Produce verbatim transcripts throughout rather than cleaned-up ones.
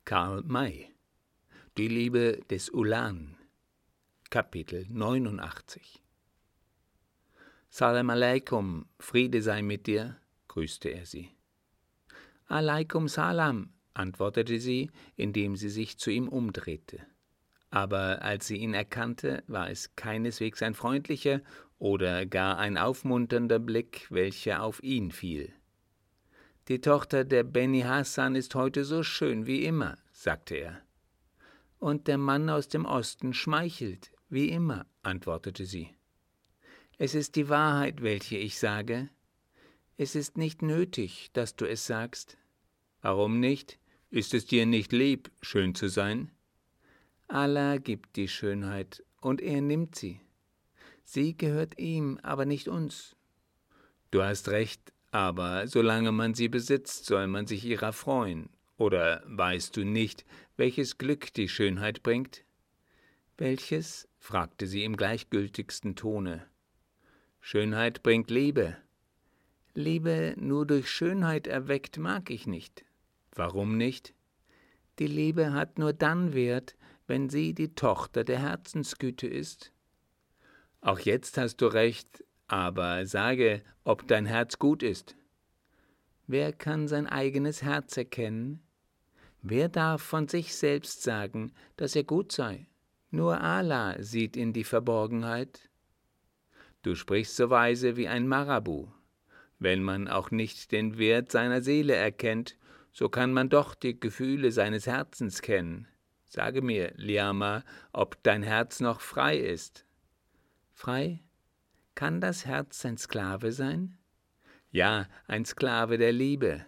Karl May. Die Liebe des Ulan. Kapitel neunundachtzig. Salam alaikum, Friede sei mit dir, grüßte er sie. Alaikum salam, antwortete sie, indem sie sich zu ihm umdrehte. Aber als sie ihn erkannte, war es keineswegs ein freundlicher oder gar ein aufmunternder Blick, welcher auf ihn fiel. »Die Tochter der Beni Hassan ist heute so schön wie immer«, sagte er. »Und der Mann aus dem Osten schmeichelt, wie immer«, antwortete sie. »Es ist die Wahrheit, welche ich sage. Es ist nicht nötig, dass du es sagst.« »Warum nicht? Ist es dir nicht lieb, schön zu sein?« »Allah gibt die Schönheit, und er nimmt sie. Sie gehört ihm, aber nicht uns.« »Du hast recht, aber solange man sie besitzt, soll man sich ihrer freuen. Oder weißt du nicht, welches Glück die Schönheit bringt?« »Welches?« fragte sie im gleichgültigsten Tone. »Schönheit bringt Liebe.« »Liebe nur durch Schönheit erweckt mag ich nicht.« »Warum nicht?« »Die Liebe hat nur dann Wert, wenn sie die Tochter der Herzensgüte ist.« »Auch jetzt hast du recht, aber sage, ob dein Herz gut ist.« »Wer kann sein eigenes Herz erkennen? Wer darf von sich selbst sagen, dass er gut sei? Nur Allah sieht in die Verborgenheit.« »Du sprichst so weise wie ein Marabu. Wenn man auch nicht den Wert seiner Seele erkennt, so kann man doch die Gefühle seines Herzens kennen. Sage mir, Liama, ob dein Herz noch frei ist.« »Frei? Kann das Herz ein Sklave sein?« »Ja, ein Sklave der Liebe.«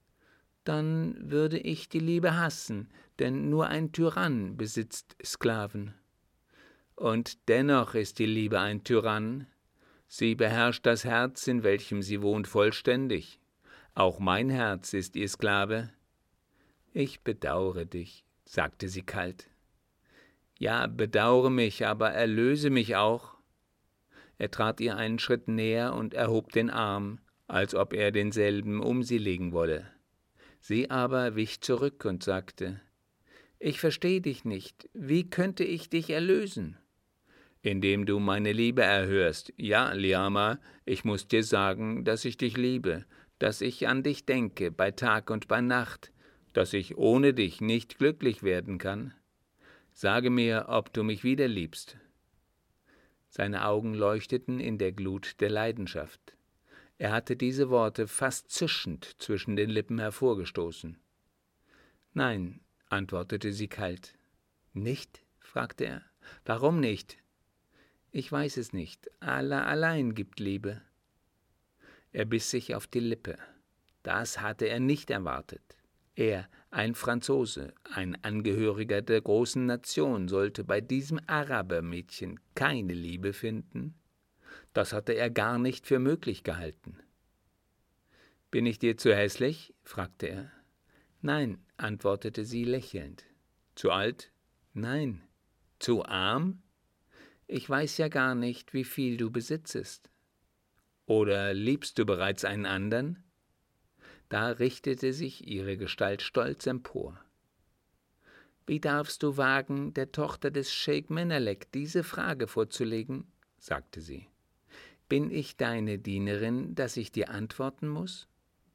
»Dann würde ich die Liebe hassen, denn nur ein Tyrann besitzt Sklaven.« »Und dennoch ist die Liebe ein Tyrann. Sie beherrscht das Herz, in welchem sie wohnt, vollständig. Auch mein Herz ist ihr Sklave.« »Ich bedaure dich«, sagte sie kalt. »Ja, bedaure mich, aber erlöse mich auch.« Er trat ihr einen Schritt näher und erhob den Arm, als ob er denselben um sie legen wolle. Sie aber wich zurück und sagte, »Ich verstehe dich nicht. Wie könnte ich dich erlösen?« »Indem du meine Liebe erhörst. Ja, Liama, ich muss dir sagen, dass ich dich liebe, dass ich an dich denke, bei Tag und bei Nacht, dass ich ohne dich nicht glücklich werden kann. Sage mir, ob du mich wieder liebst.« Seine Augen leuchteten in der Glut der Leidenschaft. Er hatte diese Worte fast zischend zwischen den Lippen hervorgestoßen. »Nein«, antwortete sie kalt. »Nicht?« fragte er. »Warum nicht?« »Ich weiß es nicht. Allah allein gibt Liebe.« Er biss sich auf die Lippe. Das hatte er nicht erwartet. Er, ein Franzose, ein Angehöriger der großen Nation, sollte bei diesem Arabermädchen keine Liebe finden? Das hatte er gar nicht für möglich gehalten. »Bin ich dir zu hässlich?« fragte er. »Nein«, antwortete sie lächelnd. »Zu alt?« »Nein.« »Zu arm?« »Ich weiß ja gar nicht, wie viel du besitzest.« »Oder liebst du bereits einen anderen?« Da richtete sich ihre Gestalt stolz empor. »Wie darfst du wagen, der Tochter des Scheik Menelik diese Frage vorzulegen?« sagte sie. »Bin ich deine Dienerin, dass ich dir antworten muss?«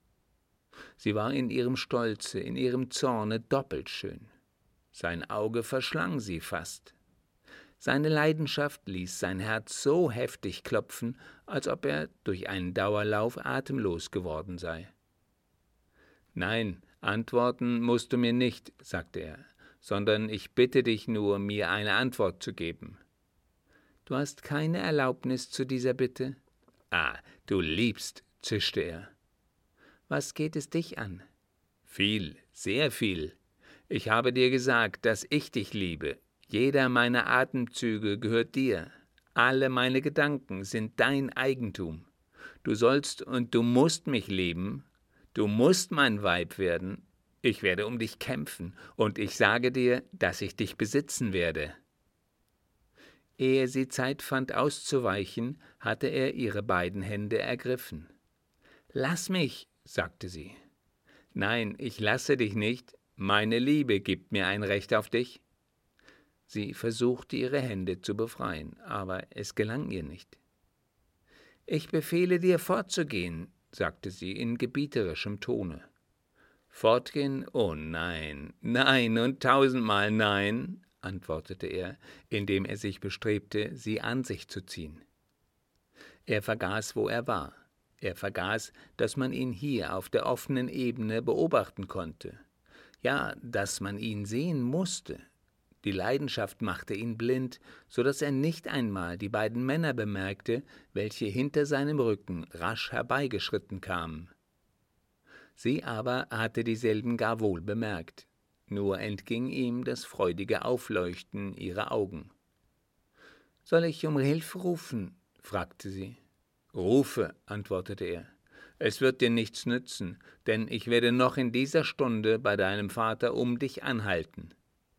Sie war in ihrem Stolze, in ihrem Zorne doppelt schön. Sein Auge verschlang sie fast. Seine Leidenschaft ließ sein Herz so heftig klopfen, als ob er durch einen Dauerlauf atemlos geworden sei. »Nein, antworten musst du mir nicht«, sagte er, »sondern ich bitte dich nur, mir eine Antwort zu geben.« »Du hast keine Erlaubnis zu dieser Bitte?« »Ah, du liebst«, zischte er. »Was geht es dich an?« »Viel, sehr viel. Ich habe dir gesagt, dass ich dich liebe. Jeder meiner Atemzüge gehört dir. Alle meine Gedanken sind dein Eigentum. Du sollst und du musst mich lieben. Du musst mein Weib werden. Ich werde um dich kämpfen, und ich sage dir, dass ich dich besitzen werde.« Ehe sie Zeit fand auszuweichen, hatte er ihre beiden Hände ergriffen. »Lass mich«, sagte sie. »Nein, ich lasse dich nicht. meine Liebe gibt mir ein Recht auf dich.« Sie versuchte, ihre Hände zu befreien, aber es gelang ihr nicht. »Ich befehle dir, fortzugehen«, sagte sie in gebieterischem Tone. »Fortgehen? Oh nein, nein und tausendmal nein«, antwortete er, indem er sich bestrebte, sie an sich zu ziehen. Er vergaß, wo er war. Er vergaß, dass man ihn hier auf der offenen Ebene beobachten konnte. Ja, dass man ihn sehen musste. Die Leidenschaft machte ihn blind, so dass er nicht einmal die beiden Männer bemerkte, welche hinter seinem Rücken rasch herbeigeschritten kamen. Sie aber hatte dieselben gar wohl bemerkt, nur entging ihm das freudige Aufleuchten ihrer Augen. »Soll ich um Hilfe rufen?« fragte sie. »Rufe«, antwortete er, »es wird dir nichts nützen, denn ich werde noch in dieser Stunde bei deinem Vater um dich anhalten.«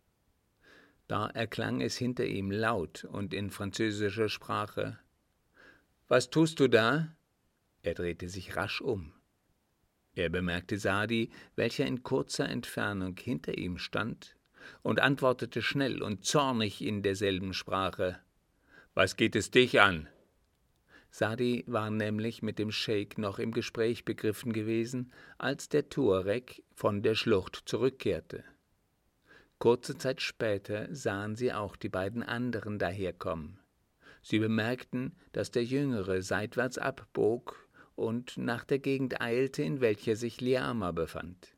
Da erklang es hinter ihm laut und in französischer Sprache. »Was tust du da?« Er drehte sich rasch um. Er bemerkte Sadi, welcher in kurzer Entfernung hinter ihm stand, und antwortete schnell und zornig in derselben Sprache. »Was geht es dich an?« Sadi war nämlich mit dem Scheik noch im Gespräch begriffen gewesen, als der Tuareg von der Schlucht zurückkehrte. Kurze Zeit später sahen sie auch die beiden anderen daherkommen. Sie bemerkten, dass der Jüngere seitwärts abbog und nach der Gegend eilte, in welcher sich Liama befand.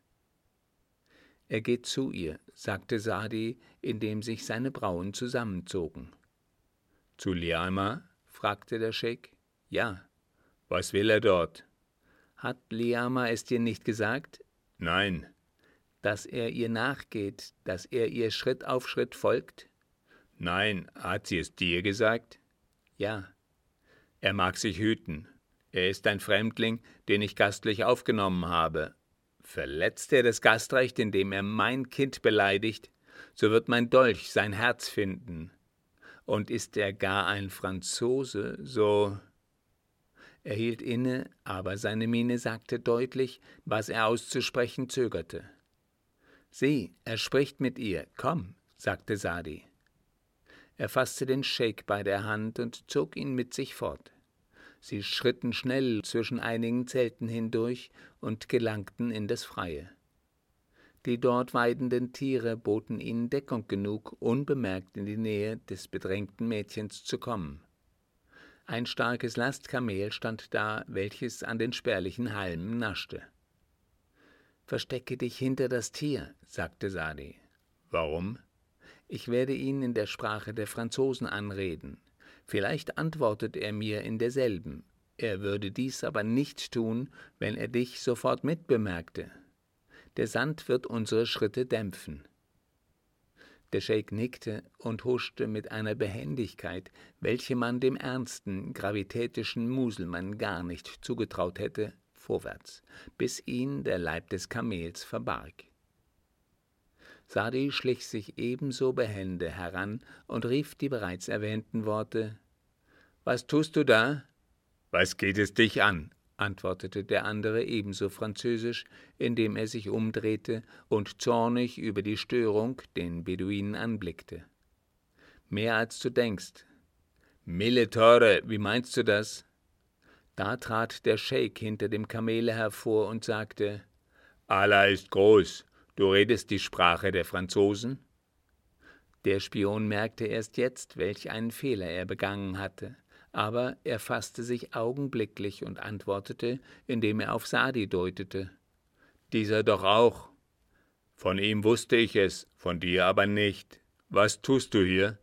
»Er geht zu ihr«, sagte Sadi, indem sich seine Brauen zusammenzogen. »Zu Liama?« fragte der Scheik. »Ja.« »Was will er dort?« »Hat Liama es dir nicht gesagt?« »Nein.« »Dass er ihr nachgeht, dass er ihr Schritt auf Schritt folgt?« »Nein. Hat sie es dir gesagt?« »Ja.« »Er mag sich hüten. Er ist ein Fremdling, den ich gastlich aufgenommen habe. Verletzt er das Gastrecht, indem er mein Kind beleidigt, so wird mein Dolch sein Herz finden. Und ist er gar ein Franzose, so...« Er hielt inne, aber seine Miene sagte deutlich, was er auszusprechen zögerte. »Sieh, er spricht mit ihr. Komm«, sagte Sadi. Er fasste den Scheik bei der Hand und zog ihn mit sich fort. Sie schritten schnell zwischen einigen Zelten hindurch und gelangten in das Freie. Die dort weidenden Tiere boten ihnen Deckung genug, unbemerkt in die Nähe des bedrängten Mädchens zu kommen. Ein starkes Lastkamel stand da, welches an den spärlichen Halmen naschte. »Verstecke dich hinter das Tier«, sagte Sadi. »Warum?« »Ich werde ihn in der Sprache der Franzosen anreden. Vielleicht antwortet er mir in derselben. Er würde dies aber nicht tun, wenn er dich sofort mitbemerkte. Der Sand wird unsere Schritte dämpfen.« Der Scheik nickte und huschte mit einer Behendigkeit, welche man dem ernsten, gravitätischen Muselmann gar nicht zugetraut hätte, vorwärts, bis ihn der Leib des Kamels verbarg. Sadi schlich sich ebenso behende heran und rief die bereits erwähnten Worte. »Was tust du da?« »Was geht es dich an?« antwortete der andere ebenso französisch, indem er sich umdrehte und zornig über die Störung den Beduinen anblickte. »Mehr als du denkst.« »Mille Tore, wie meinst du das?« Da trat der Scheik hinter dem Kamele hervor und sagte, »Allah ist groß, du redest die Sprache der Franzosen?« Der Spion merkte erst jetzt, welch einen Fehler er begangen hatte, aber er fasste sich augenblicklich und antwortete, indem er auf Sadi deutete, »Dieser doch auch.« »Von ihm wusste ich es, von dir aber nicht. Was tust du hier?«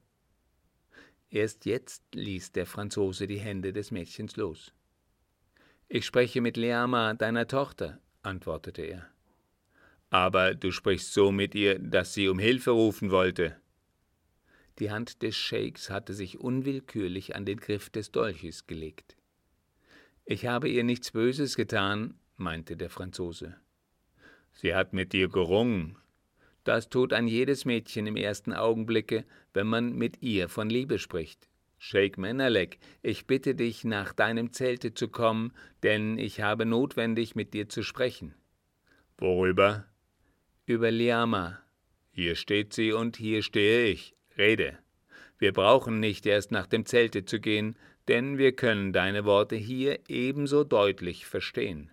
Erst jetzt ließ der Franzose die Hände des Mädchens los. »Ich spreche mit Liama, deiner Tochter«, antwortete er. »Aber du sprichst so mit ihr, dass sie um Hilfe rufen wollte.« Die Hand des Scheiks hatte sich unwillkürlich an den Griff des Dolches gelegt. »Ich habe ihr nichts Böses getan«, meinte der Franzose. »Sie hat mit dir gerungen. Das tut ein jedes Mädchen im ersten Augenblicke, wenn man mit ihr von Liebe spricht. Scheik Meneldek, ich bitte dich, nach deinem Zelte zu kommen, denn ich habe notwendig, mit dir zu sprechen.« »Worüber?« über Liama. Hier steht sie und hier stehe ich. Rede. Wir brauchen nicht erst nach dem Zelte zu gehen, denn wir können deine Worte hier ebenso deutlich verstehen.«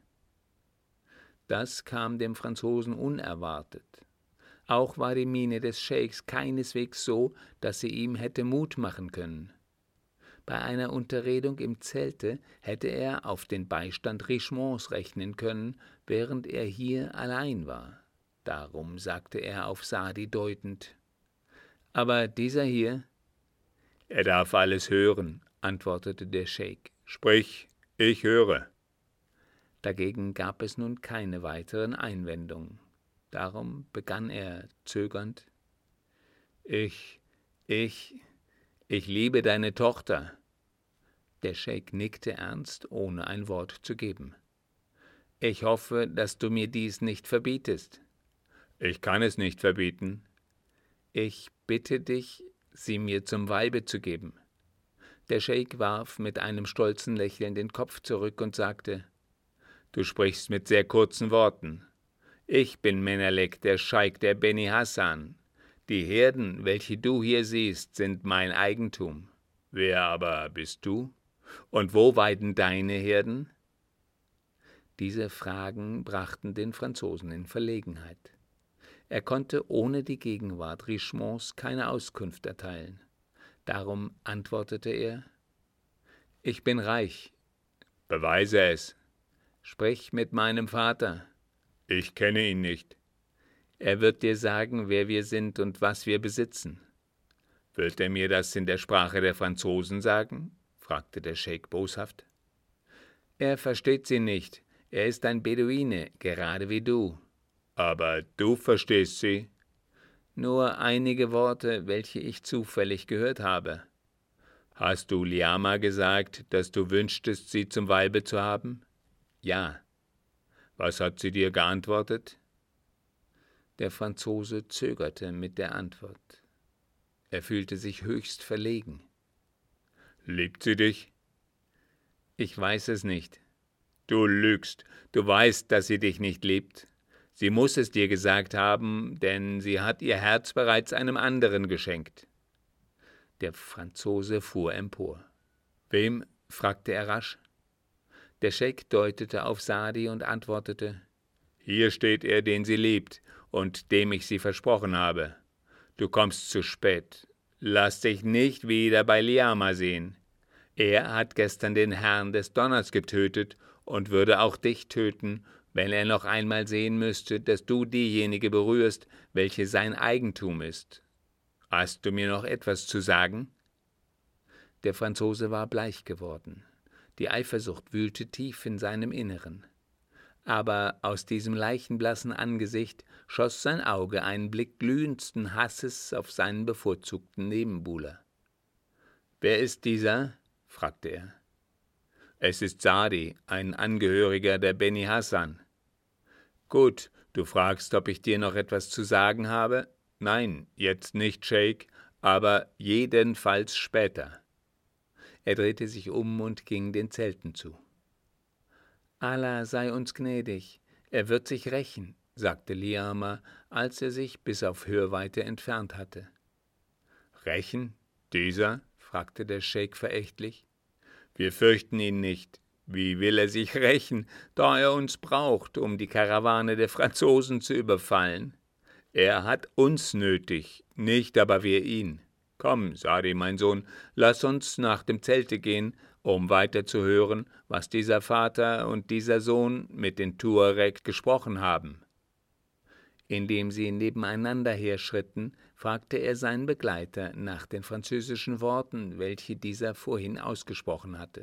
Das kam dem Franzosen unerwartet. Auch war die Miene des Scheiks keineswegs so, dass sie ihm hätte Mut machen können. Bei einer Unterredung im Zelte hätte er auf den Beistand Richemonds rechnen können, während er hier allein war. Darum sagte er auf Sadi deutend: »Aber dieser hier?« »Er darf alles hören«, antwortete der Scheik. »Sprich, ich höre.« Dagegen gab es nun keine weiteren Einwendungen. Darum begann er zögernd: »Ich, ich, ich liebe deine Tochter.« Der Scheik nickte ernst, ohne ein Wort zu geben. »Ich hoffe, dass du mir dies nicht verbietest.« »Ich kann es nicht verbieten.« »Ich bitte dich, sie mir zum Weibe zu geben.« Der Scheik warf mit einem stolzen Lächeln den Kopf zurück und sagte: »Du sprichst mit sehr kurzen Worten. Ich bin Menelik, der Scheik der Beni Hassan. Die Herden, welche du hier siehst, sind mein Eigentum. Wer aber bist du? Und wo weiden deine Herden?« Diese Fragen brachten den Franzosen in Verlegenheit. Er konnte ohne die Gegenwart Richemonds keine Auskunft erteilen. Darum antwortete er: »Ich bin reich.« »Beweise es.« »Sprich mit meinem Vater.« »Ich kenne ihn nicht.« »Er wird dir sagen, wer wir sind und was wir besitzen.« »Wird er mir das in der Sprache der Franzosen sagen?« fragte der Scheik boshaft. »Er versteht sie nicht. Er ist ein Beduine, gerade wie du.« »Aber du verstehst sie?« »Nur einige Worte, welche ich zufällig gehört habe.« »Hast du Liama gesagt, dass du wünschtest, sie zum Weibe zu haben?« »Ja.« »Was hat sie dir geantwortet?« Der Franzose zögerte mit der Antwort. Er fühlte sich höchst verlegen. »Liebt sie dich?« »Ich weiß es nicht.« »Du lügst. Du weißt, dass sie dich nicht liebt. Sie muss es dir gesagt haben, denn sie hat ihr Herz bereits einem anderen geschenkt.« Der Franzose fuhr empor. »Wem?« fragte er rasch. Der Scheik deutete auf Sadi und antwortete: »Hier steht er, den sie liebt und dem ich sie versprochen habe. Du kommst zu spät. Lass dich nicht wieder bei Liama sehen. Er hat gestern den Herrn des Donners getötet und würde auch dich töten, wenn er noch einmal sehen müsste, dass du diejenige berührst, welche sein Eigentum ist. Hast du mir noch etwas zu sagen?« Der Franzose war bleich geworden. Die Eifersucht wühlte tief in seinem Inneren. Aber aus diesem leichenblassen Angesicht schoss sein Auge einen Blick glühendsten Hasses auf seinen bevorzugten Nebenbuhler. »Wer ist dieser?« fragte er. »Es ist Sadi, ein Angehöriger der Beni Hassan.« »Gut, du fragst, ob ich dir noch etwas zu sagen habe? Nein, jetzt nicht, Scheik, aber jedenfalls später.« Er drehte sich um und ging den Zelten zu. »Allah sei uns gnädig, er wird sich rächen«, sagte Liama, als er sich bis auf Hörweite entfernt hatte. »Rächen? Dieser?« fragte der Scheik verächtlich. »Wir fürchten ihn nicht. Wie will er sich rächen, da er uns braucht, um die Karawane der Franzosen zu überfallen? Er hat uns nötig, nicht aber wir ihn. Komm, Sadi, mein Sohn, lass uns nach dem Zelte gehen, um weiter zu hören, was dieser Vater und dieser Sohn mit den Tuareg gesprochen haben.« Indem sie nebeneinander herschritten, fragte er seinen Begleiter nach den französischen Worten, welche dieser vorhin ausgesprochen hatte.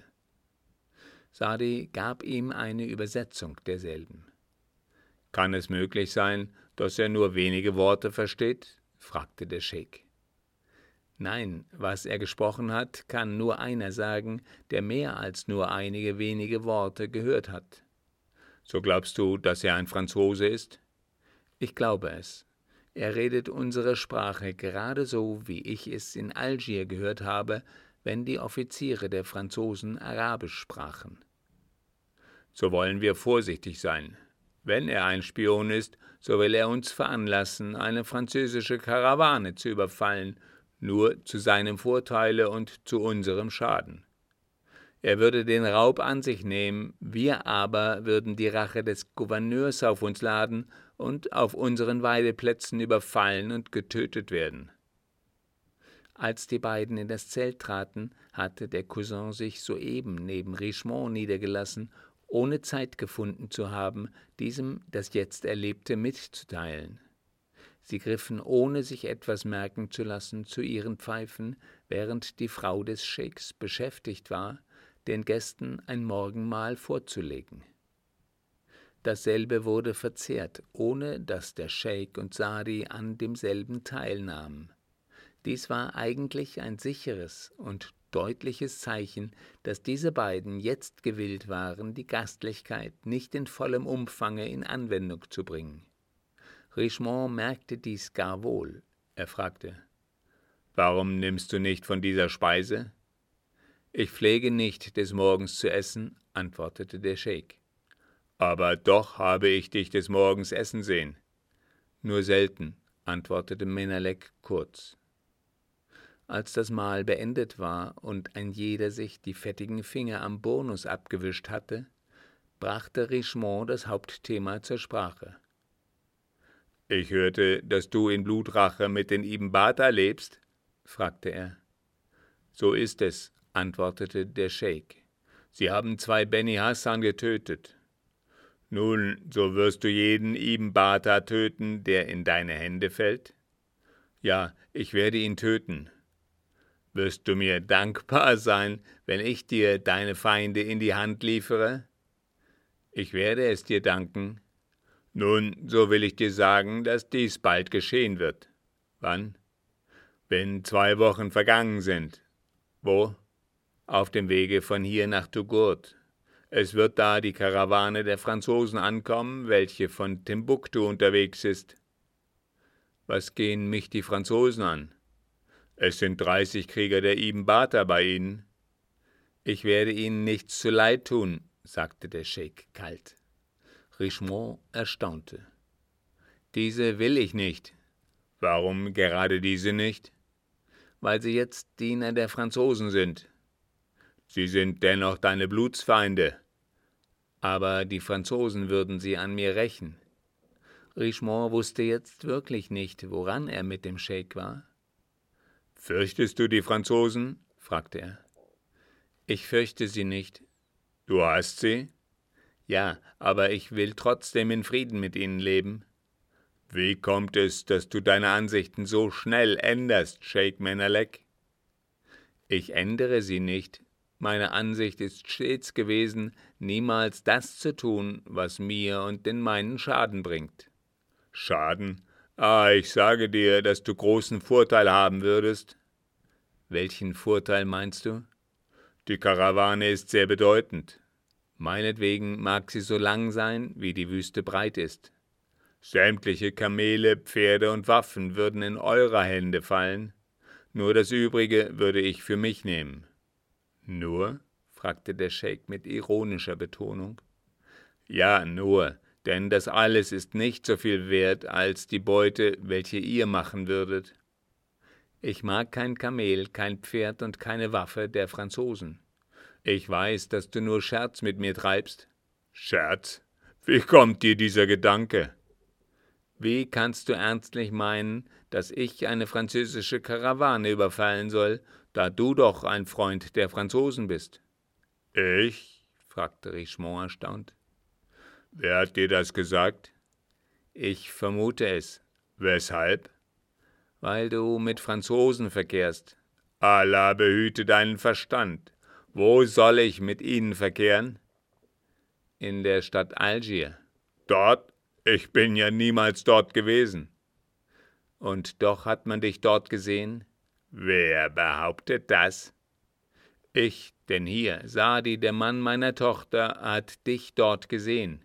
Sadi gab ihm eine Übersetzung derselben. »Kann es möglich sein, dass er nur wenige Worte versteht?« fragte der Scheik. »Nein, was er gesprochen hat, kann nur einer sagen, der mehr als nur einige wenige Worte gehört hat.« »So glaubst du, dass er ein Franzose ist?« »Ich glaube es. Er redet unsere Sprache gerade so, wie ich es in Algier gehört habe, wenn die Offiziere der Franzosen Arabisch sprachen.« »So wollen wir vorsichtig sein. Wenn er ein Spion ist, so will er uns veranlassen, eine französische Karawane zu überfallen, nur zu seinem Vorteile und zu unserem Schaden. Er würde den Raub an sich nehmen, wir aber würden die Rache des Gouverneurs auf uns laden und auf unseren Weideplätzen überfallen und getötet werden. Als die beiden in das Zelt traten, hatte der Cousin sich soeben neben Richemont niedergelassen, ohne Zeit gefunden zu haben, diesem das jetzt Erlebte mitzuteilen. Sie griffen, ohne sich etwas merken zu lassen, zu ihren Pfeifen, während die Frau des Scheiks beschäftigt war, den Gästen ein Morgenmahl vorzulegen. Dasselbe wurde verzehrt, ohne dass der Scheik und Saadi an demselben teilnahmen. Dies war eigentlich ein sicheres und deutliches Zeichen, dass diese beiden jetzt gewillt waren, die Gastlichkeit nicht in vollem Umfange in Anwendung zu bringen. Richemont merkte dies gar wohl. Er fragte: »Warum nimmst du nicht von dieser Speise?« »Ich pflege nicht, des Morgens zu essen«, antwortete der Scheik. »Aber doch habe ich dich des Morgens essen sehen.« »Nur selten«, antwortete Menelek kurz. Als das Mahl beendet war und ein jeder sich die fettigen Finger am Burnus abgewischt hatte, brachte Richemont das Hauptthema zur Sprache. »Ich hörte, dass du in Blutrache mit den Ibn Bata lebst?« fragte er. »So ist es«, antwortete der Scheik. »Sie haben zwei Beni Hassan getötet. Nun, so wirst du jeden Ibn Bata töten, der in deine Hände fällt?« »Ja, ich werde ihn töten.« »Wirst du mir dankbar sein, wenn ich dir deine Feinde in die Hand liefere?« »Ich werde es dir danken.« »Nun, so will ich dir sagen, dass dies bald geschehen wird.« »Wann?« »Wenn zwei Wochen vergangen sind.« »Wo?« »Auf dem Wege von hier nach Touggourt. Es wird da die Karawane der Franzosen ankommen, welche von Timbuktu unterwegs ist.« »Was gehen mich die Franzosen an?« »Es sind dreißig Krieger der Ibn Bata bei ihnen.« »Ich werde ihnen nichts zuleid tun«, sagte der Scheik kalt. Richemont erstaunte. »Diese will ich nicht.« »Warum gerade diese nicht?« »Weil sie jetzt Diener der Franzosen sind.« »Sie sind dennoch deine Blutsfeinde.« »Aber die Franzosen würden sie an mir rächen.« Richemont wusste jetzt wirklich nicht, woran er mit dem Scheik war. »Fürchtest du die Franzosen?« fragte er. »Ich fürchte sie nicht.« »Du hast sie?« »Ja, aber ich will trotzdem in Frieden mit ihnen leben.« »Wie kommt es, dass du deine Ansichten so schnell änderst, Scheik Menelek?« »Ich ändere sie nicht. Meine Ansicht ist stets gewesen, niemals das zu tun, was mir und den meinen Schaden bringt.« »Schaden? Ah, ich sage dir, dass du großen Vorteil haben würdest.« »Welchen Vorteil meinst du?« »Die Karawane ist sehr bedeutend.« »Meinetwegen mag sie so lang sein, wie die Wüste breit ist.« »Sämtliche Kamele, Pferde und Waffen würden in eurer Hände fallen. Nur das Übrige würde ich für mich nehmen.« »Nur?« fragte der Scheik mit ironischer Betonung. »Ja, nur, denn das alles ist nicht so viel wert als die Beute, welche ihr machen würdet.« »Ich mag kein Kamel, kein Pferd und keine Waffe der Franzosen. Ich weiß, dass du nur Scherz mit mir treibst.« »Scherz? Wie kommt dir dieser Gedanke?« »Wie kannst du ernstlich meinen, dass ich eine französische Karawane überfallen soll, da du doch ein Freund der Franzosen bist?« »Ich?« fragte Richemont erstaunt. »Wer hat dir das gesagt?« »Ich vermute es.« »Weshalb?« »Weil du mit Franzosen verkehrst.« »Allah behüte deinen Verstand. Wo soll ich mit ihnen verkehren?« »In der Stadt Algier.« »Dort? Ich bin ja niemals dort gewesen.« »Und doch hat man dich dort gesehen?« »Wer behauptet das?« »Ich, denn hier, Saadi, der Mann meiner Tochter, hat dich dort gesehen.«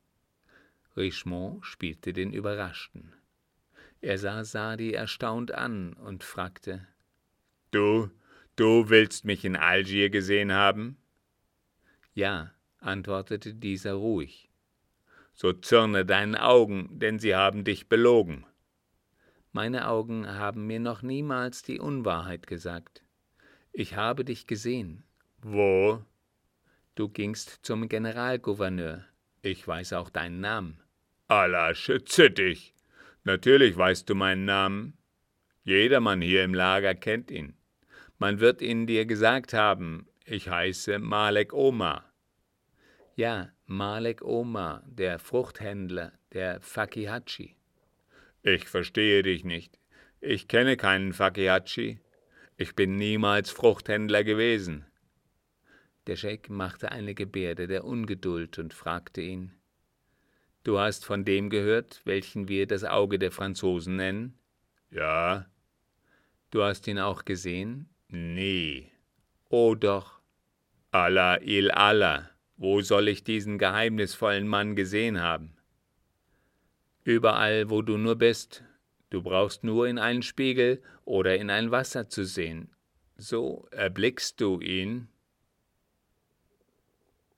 Richemont spielte den Überraschten. Er sah Saadi erstaunt an und fragte: »Du, du willst mich in Algier gesehen haben?« »Ja«, antwortete dieser ruhig. So zürne deinen Augen, denn sie haben dich belogen. Meine Augen haben mir noch niemals die Unwahrheit gesagt. Ich habe dich gesehen. Wo? Du gingst zum Generalgouverneur. Ich weiß auch deinen Namen. Allah schütze dich. Natürlich weißt du meinen Namen. Jedermann hier im Lager kennt ihn. Man wird ihn dir gesagt haben. Ich heiße Malek Omar. Ja, Malek Omar, der Fruchthändler, der Fakihachi. Ich verstehe dich nicht. Ich kenne keinen Fakihachi. Ich bin niemals Fruchthändler gewesen. Der Scheik machte eine Gebärde der Ungeduld und fragte ihn: Du hast von dem gehört, welchen wir das Auge der Franzosen nennen? Ja. Du hast ihn auch gesehen? Nee. Oh doch. Allah il Allah. Wo soll ich diesen geheimnisvollen Mann gesehen haben? Überall, wo du nur bist. Du brauchst nur in einen Spiegel oder in ein Wasser zu sehen. So erblickst du ihn.